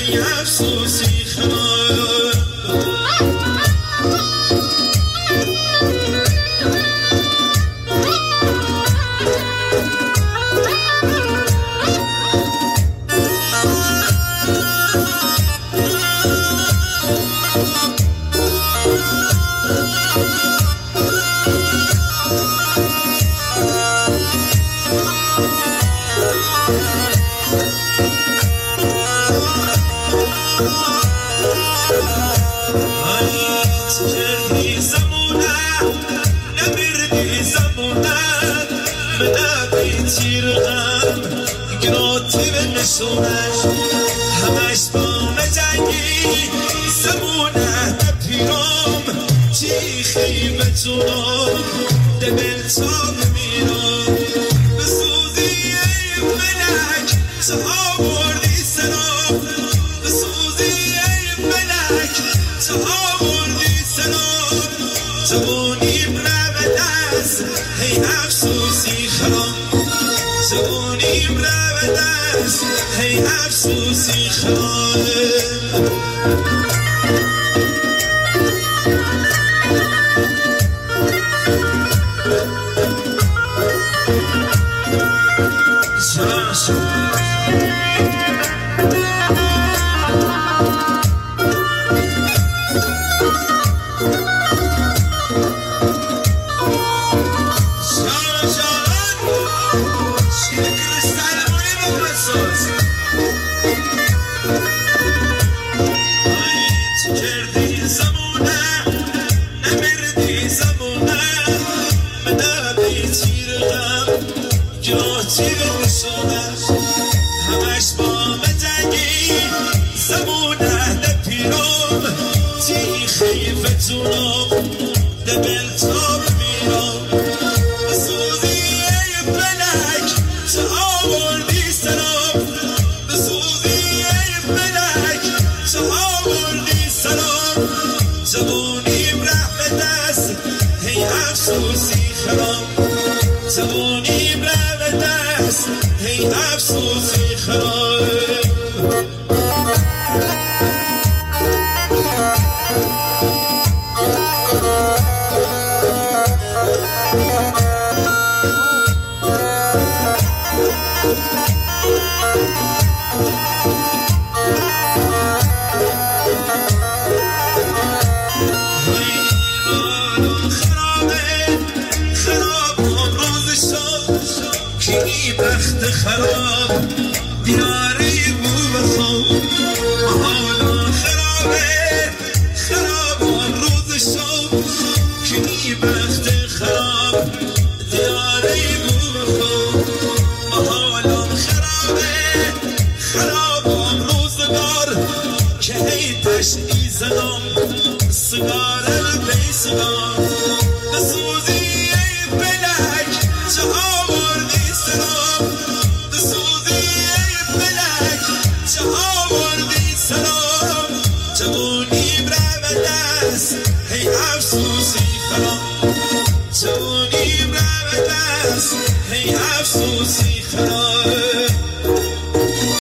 هی افسوسی خراب همش با مجنگی زمونه پیرام چی خیبتونم دبل تا بمیرم بسوزی ای ملک چه آوردی سرام بسوزی ای ملک چه آوردی سرام جوانیم رو دست هی افسوسی خرام جوانیم رو دست هی افسوسی خرام همش با مجنگی زمونه نپیرم تی خیفتونم دبل تا بمیرم بسوزی ای فلک چه آوردی سرام بسوزی ای فلک چه آوردی سرام جوانیم ره به دست هی افسوسی خرام جوانیم ره به دست هی افسوسی خراب بخت خراب دیاری بو بخون حالا خرابه خراب آن روز شب کنی بخت خراب دیاری بو بخون حالا خرابه خراب آن روزگار که هی تشعی زنم سگار بی سگار بسوزی ای فلک چه آوردی سرام بسوزی ای فلک چه آوردی سرام جوانیم رو به دست هی افسوسی خرام جوانیم رو به دست هی افسوسی خرام